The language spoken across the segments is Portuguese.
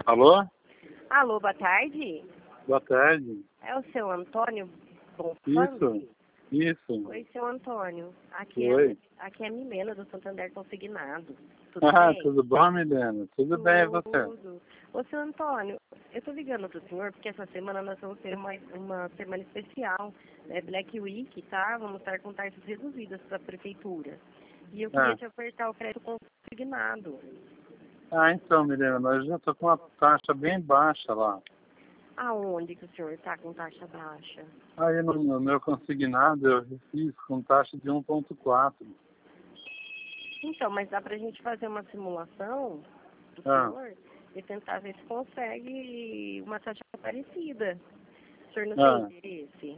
Alô? Alô, boa tarde. Boa tarde. É o seu Antônio Isso, isso. Oi, seu Antônio. Aqui Oi. aqui é a Milena do Santander Consignado. Tudo Ah, bem? tudo bom, Milena? Tudo bem, e você? Tudo. Ô, seu Antônio, eu tô ligando pro senhor porque essa semana nós vamos ter uma semana especial, né, Black Week, tá? Vamos estar com taxas reduzidas para a prefeitura. E eu queria te ofertar o crédito consignado. Então, Milena, nós já estamos com uma taxa bem baixa lá. Aonde que o senhor está com taxa baixa? Aí no meu consignado eu fiz com taxa de 1,4. Então, mas dá pra gente fazer uma simulação do Ah, senhor e tentar ver se consegue uma taxa parecida. O senhor não ah, tem interesse?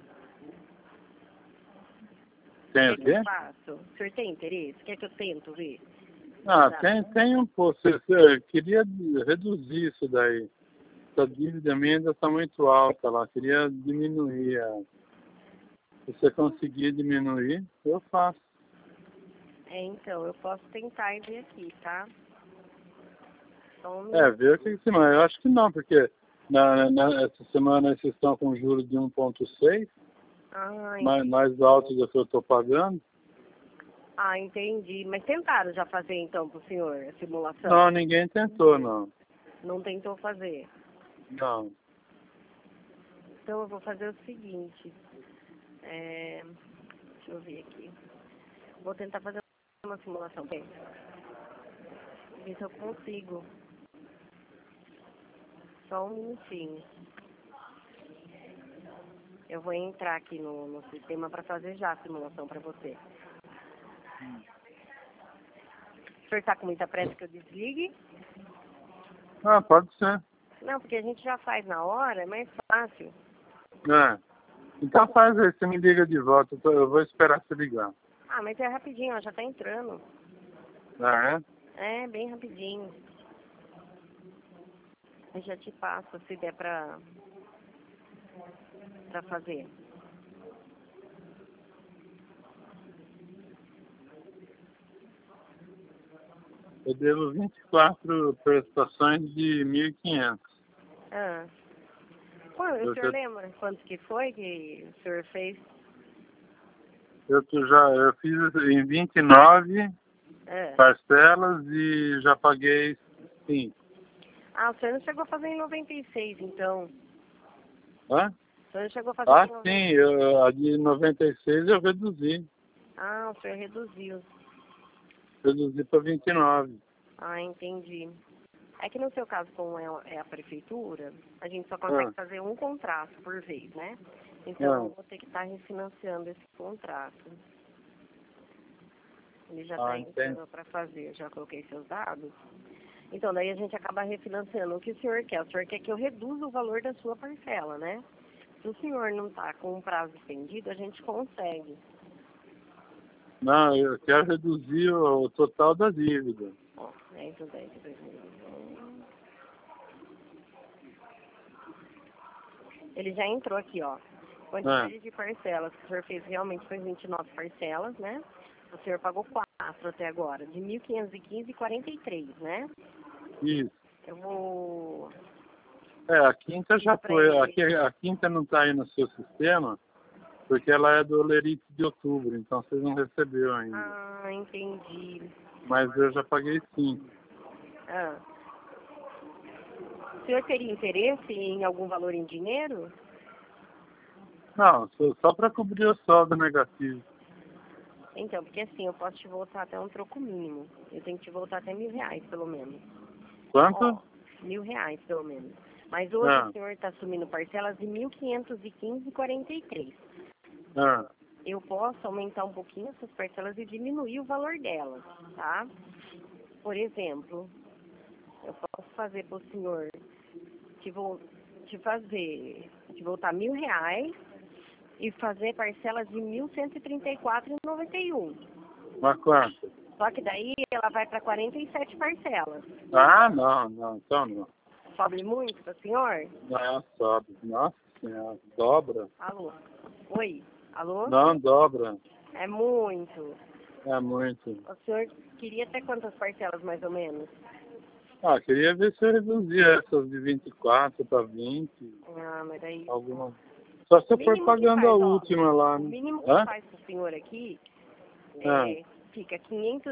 tem Quer o que eu quê? faça? O senhor tem interesse? Quer que eu tento ver? Ah, Dá. tem um pouco. Eu queria reduzir isso daí. Essa dívida minha ainda está muito alta lá. Queria diminuir. Se você conseguir diminuir, eu faço. Então, eu posso tentar ver aqui, tá? Só um Ver o que se mais. Eu acho que não, porque essa semana vocês estão com juros de 1,6, Ah, mais alto do que eu estou pagando. entendi. Mas tentaram já fazer então pro senhor a simulação? Não, ninguém tentou, não. Não tentou fazer? Não. Então eu vou fazer o seguinte. Deixa eu ver aqui. Vou tentar fazer uma simulação, bem. Ver se eu consigo. Só um minutinho. Eu vou entrar aqui no sistema para fazer já a simulação para você. O senhor está com muita pressa que eu desligue? Ah, pode ser. Não, porque a gente já faz na hora, é mais fácil. Então faz aí, você me liga de volta. Eu vou esperar você ligar. Ah, mas é rapidinho, ó, já tá entrando. Ah, é? É, bem rapidinho. Eu já te passo se der pra fazer. Eu devo 24 prestações de 1.500. Ah. O senhor lembra quanto que foi que o senhor fez? Eu fiz em 29 É. parcelas e já paguei 5. Ah, o senhor não chegou a fazer em 96, então. Hã? O senhor não chegou a fazer em 96. Sim, a de 96 eu reduzi. Ah, o senhor reduziu. Reduzi para 29. Ah, entendi. É que no seu caso, como é a prefeitura, a gente só consegue fazer um contrato por vez, né? Então, eu vou ter que estar refinanciando esse contrato. Ele já está entrando para fazer, já coloquei seus dados. Então, daí a gente acaba refinanciando. O que o senhor quer? O senhor quer que eu reduza o valor da sua parcela, né? Se o senhor não está com um prazo estendido, a gente consegue. Não, eu quero reduzir o total da dívida. Ó, 10 de 10 de 2021. Ele já entrou aqui, ó. Quantidade de parcelas que o senhor fez realmente foi 29 parcelas, né? O senhor pagou 4 até agora, de 1.515,43, né? Isso. Eu vou... A quinta já foi. A quinta não está aí no seu sistema, porque ela é do Lerite de outubro, então vocês não receberam ainda. Ah, entendi. Mas eu já paguei 5. Ah. O senhor teria interesse em algum valor em dinheiro? Não, só para cobrir o saldo negativo. Então, porque assim, eu posso te voltar até um troco mínimo. Eu tenho que te voltar até R$1.000, pelo menos. Quanto? Ó, R$1.000, pelo menos. Mas hoje o senhor está assumindo parcelas de 1.515,43. Eu posso aumentar um pouquinho essas parcelas e diminuir o valor delas, tá? Por exemplo, eu posso fazer para o senhor te voltar R$1.000 e fazer parcelas de R$1.134,91. Mas quanto? Só que daí ela vai para 47 parcelas. Ah, não, então não. Sobe muito para o senhor? Não, sobe. Nossa senhora, dobra. Alô? Oi? Alô? Não, dobra. É muito. É muito. O senhor queria até quantas parcelas, mais ou menos? Ah, queria ver se eu reduzia essas de 24 para 20. Ah, mas daí... Alguma... Só se eu for pagando a última lá, O né? mínimo que faz pro senhor aqui fica R$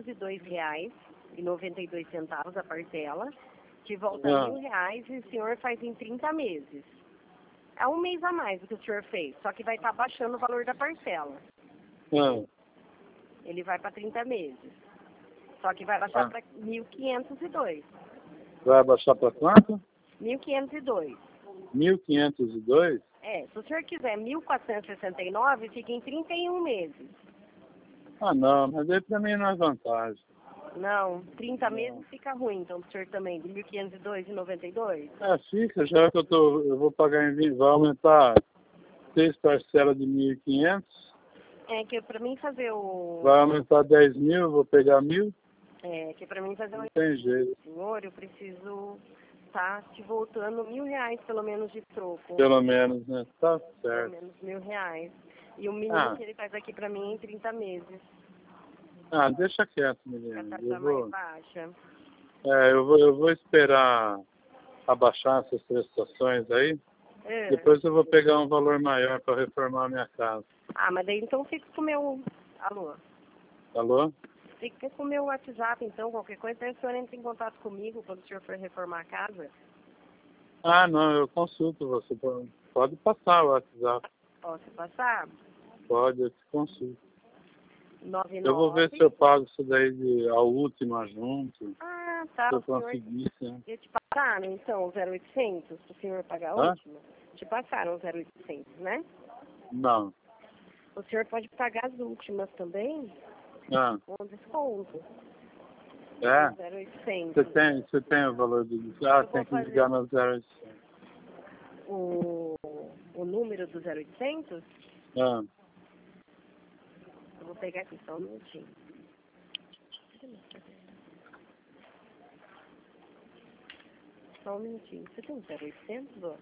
502,92 a parcela, que volta R$ 1.000 e o senhor faz em 30 meses. É um mês a mais do que o senhor fez, só que vai estar baixando o valor da parcela. Ele vai para 30 meses. Só que vai baixar para 1.502. Vai baixar para quanto? 1.502. 1.502? É, se o senhor quiser 1.469, fica em 31 meses. Ah, não, mas aí para mim não é vantagem. Não, 30 meses fica ruim, então o senhor também, de 1.502,92? É, fica, já que eu vou pagar em 20, vai aumentar 6 parcelas de 1.500. É, que para mim fazer o... Vai aumentar 10 mil, eu vou pegar 1.000. É, que para mim fazer não tem jeito. Senhor, eu preciso estar te voltando R$ 1.000 pelo menos de troco. Pelo menos, né? Tá Pelo certo. menos R$ 1.000. E o mínimo que ele faz aqui para mim é em 30 meses. Ah, deixa quieto, menina. A taxa mais baixa. Eu vou esperar abaixar essas prestações aí. Depois eu vou pegar um valor maior para reformar a minha casa. Ah, mas daí então fica com o meu... Alô? Alô? Fica com o meu WhatsApp, então, qualquer coisa, aí o senhor entra em contato comigo quando o senhor for reformar a casa. Ah, não, eu consulto você. Pode passar o WhatsApp. Posso passar? Pode, eu te consulto. 99... Eu vou ver se eu pago isso daí a última junto. Ah, tá. Se eu conseguir, sim. E te passaram, então, o 0800, para o senhor pagar a última? Te passaram o 0800, né? Não. O senhor pode pagar as últimas também, com desconto. É? 0800. Você tem o valor do desconto? Ah, tem que ligar no 0800. O número do 0800? Eu vou pegar aqui só um minutinho. Só um minutinho. Você tem um 0800, Dô?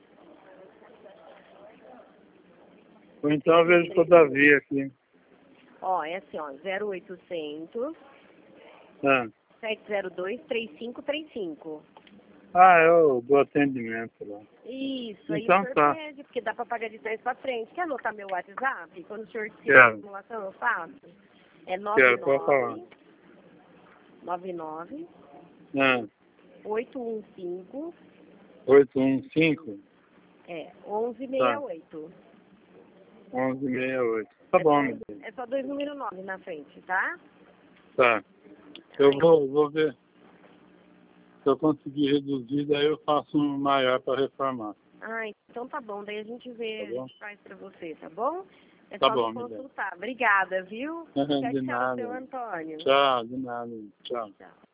Ou então eu vejo todavia aqui. Ó, é assim, ó, 0800 702 3535. Ah, eu dou atendimento lá. Isso, aí Então o senhor tá. pede, porque dá pra pagar de trás pra frente. Quer anotar meu WhatsApp? Quando o senhor tiver Quero. a simulação, eu faço? É Quero, pode falar. 99 Ah, 815 815? 1168. 1168. Tá bom, meu Deus. É só 2 número 9 na frente, tá? Tá. Eu vou ver. Se eu conseguir reduzir, daí eu faço um maior para reformar. Ah, então tá bom. Daí a gente vê, Tá bom? a gente faz pra você, tá bom? É Tá só bom, me meu Deus. consultar. Obrigada, viu? De Tchau, nada. seu Antônio. Tchau, de nada. Tchau. Tchau.